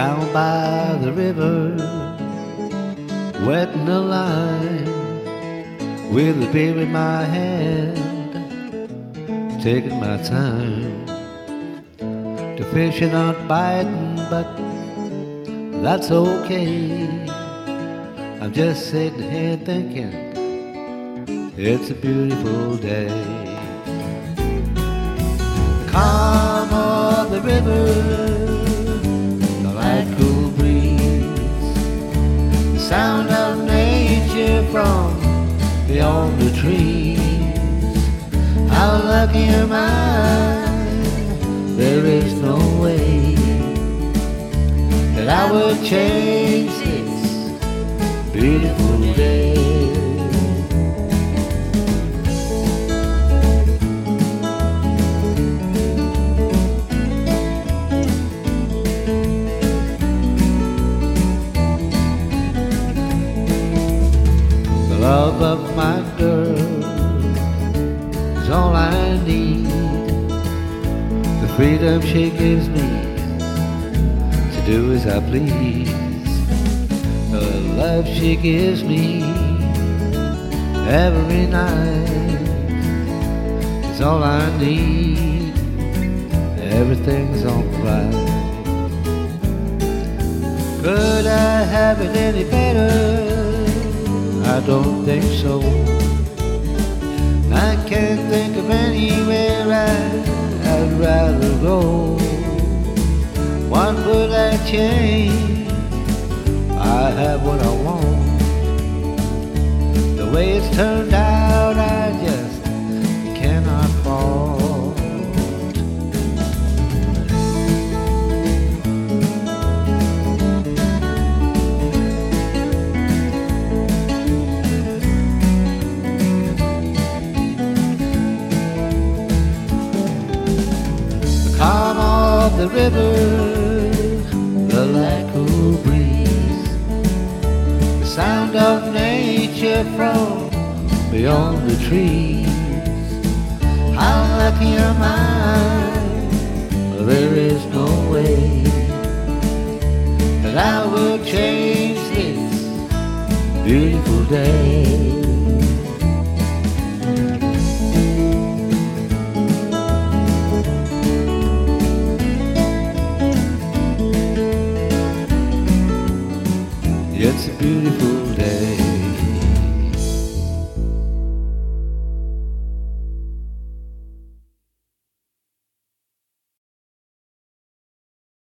down by the river, wetting the line with a beer in my hand, taking my time. The fish are not biting, but that's okay. I'm just sitting here thinking it's a beautiful day. Calm of the river, the light cool breeze, the sound of nature from beyond the trees. How lucky am I? There is no way that I would change this beautiful day. The love of my girl is all I need. The freedom she gives me to do as I please. The love she gives me every night is all I need. Everything's alright. Could I have it any better? I don't think so. I can't think of anywhere I'd rather go. What would I change? I have what I want. The way it's turned out, I just cannot fault. Calm of the river, the light cool breeze, the sound of nature from beyond the trees. How lucky am I? There is no way that I would change this beautiful day. It's a beautiful day.